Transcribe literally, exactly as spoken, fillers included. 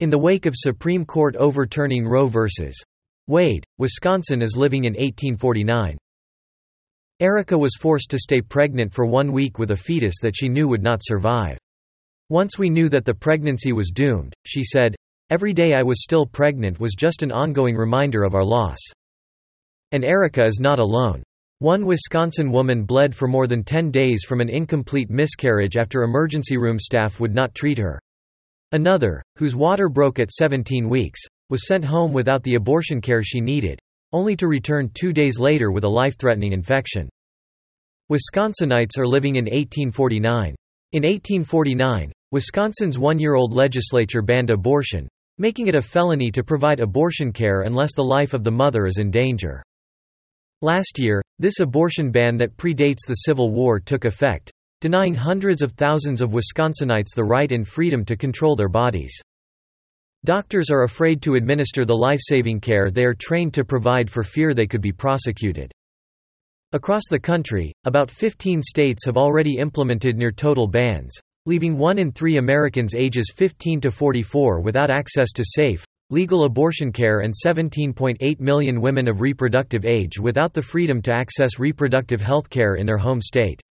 In the wake of Supreme Court overturning Roe v. Wade, Wisconsin is living in eighteen forty-nine. Erica was forced to stay pregnant for one week with a fetus that she knew would not survive. Once we knew that the pregnancy was doomed, she said, "Every day I was still pregnant was just an ongoing reminder of our loss." And Erica is not alone. One Wisconsin woman bled for more than ten days from an incomplete miscarriage after emergency room staff would not treat her. Another, whose water broke at seventeen weeks, was sent home without the abortion care she needed, only to return two days later with a life-threatening infection. Wisconsinites are living in eighteen forty-nine. In eighteen forty-nine, Wisconsin's one-year-old legislature banned abortion, making it a felony to provide abortion care unless the life of the mother is in danger. Last year, this abortion ban that predates the Civil War took effect, denying hundreds of thousands of Wisconsinites the right and freedom to control their bodies. Doctors are afraid to administer the life-saving care they are trained to provide for fear they could be prosecuted. Across the country, about fifteen states have already implemented near-total bans, leaving one in three Americans ages fifteen to forty-four without access to safe, legal abortion care and seventeen point eight million women of reproductive age without the freedom to access reproductive health care in their home state.